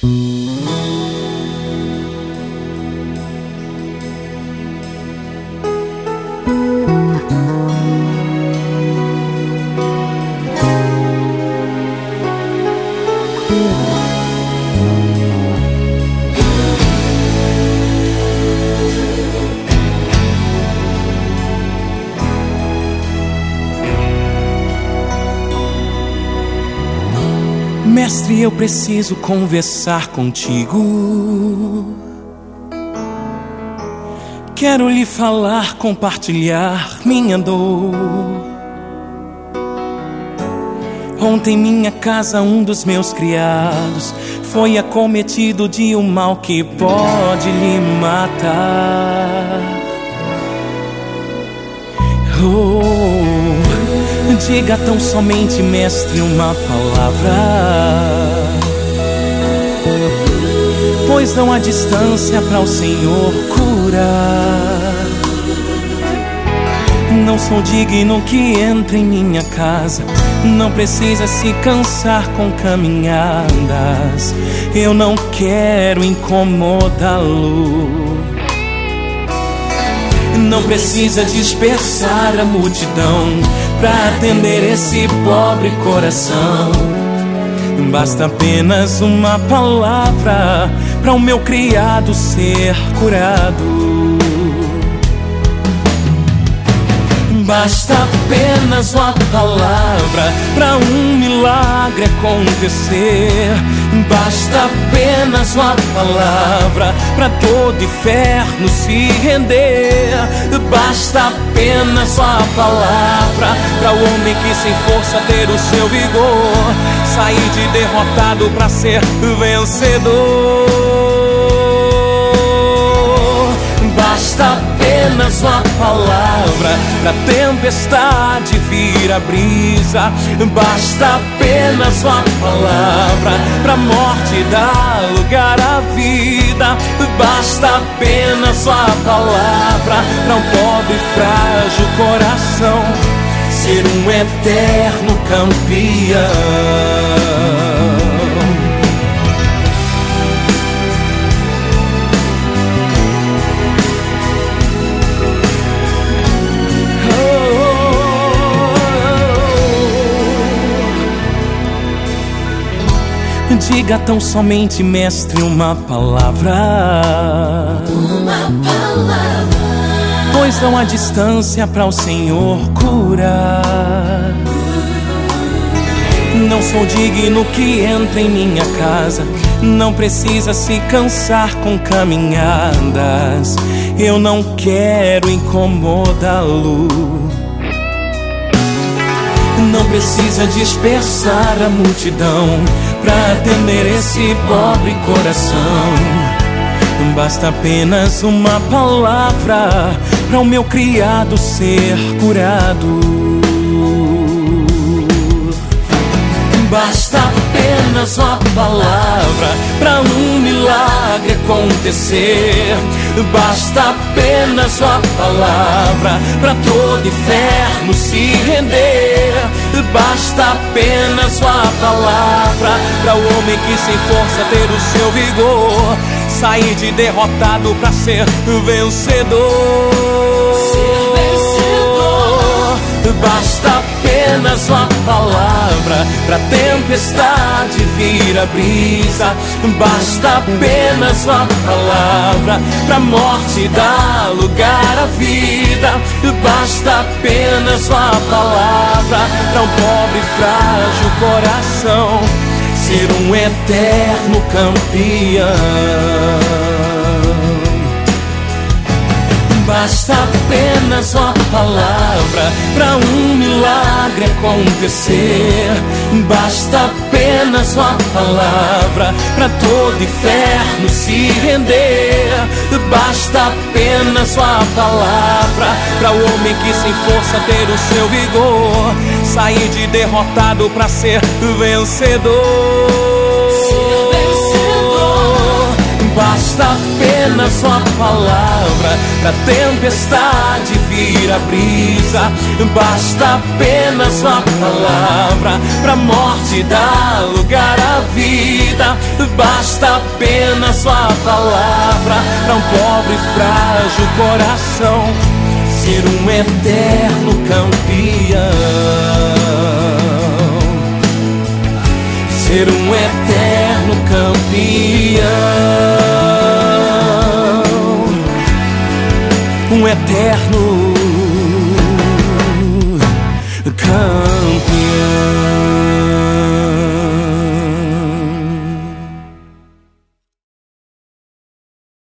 Mestre, eu preciso conversar contigo. Quero lhe falar, compartilhar minha dor. Ontem em minha casa um dos meus criados foi acometido de um mal que pode lhe matar. Diga tão somente, mestre, uma palavra, pois não há distância para o Senhor curar. Não sou digno que entre em minha casa, não precisa se cansar com caminhadas. Eu não quero incomodá-lo. Não precisa dispersar a multidão pra atender esse pobre coração. Basta apenas uma palavra pra o meu criado ser curado. Basta apenas uma palavra pra um milagre acontecer. Basta apenas uma palavra pra todo inferno se render. Basta apenas uma palavra pra o homem que sem força ter o seu vigor, sair de derrotado pra ser vencedor. Basta apenas uma palavra pra tempestade vir a brisa. Basta apenas uma palavra pra morte dar lugar à vida. Basta apenas uma palavra pra um pobre e frágil coração ser um eterno campeão. Diga tão somente, mestre, uma palavra. Uma palavra, pois não há distância para o Senhor curar. Não sou digno que entre em minha casa, não precisa se cansar com caminhadas. Eu não quero incomodá-lo. Não precisa dispersar a multidão pra atender esse pobre coração. Basta apenas uma palavra pra o meu criado ser curado. Basta apenas uma palavra pra um milagre acontecer. Basta apenas uma palavra pra todo inferno se render. Basta apenas uma palavra pra o homem que sem força ter o seu vigor, sair de derrotado pra ser vencedor. Basta apenas uma palavra pra tempestade vir a brisa. Basta apenas uma palavra pra morte dar lugar à vida. Basta apenas uma palavra pra um pobre e frágil coração ser um eterno campeão. Basta apenas uma palavra pra um milagre acontecer. Basta apenas uma palavra pra todo inferno se render. Basta apenas uma palavra pra o homem que sem força ter o seu vigor, sair de derrotado pra ser vencedor. Basta apenas uma palavra pra tempestade vir a brisa. Basta apenas uma palavra pra morte dar lugar à vida. Basta apenas sua palavra para um pobre e frágil coração ser um eterno campeão. Ser um eterno campeão.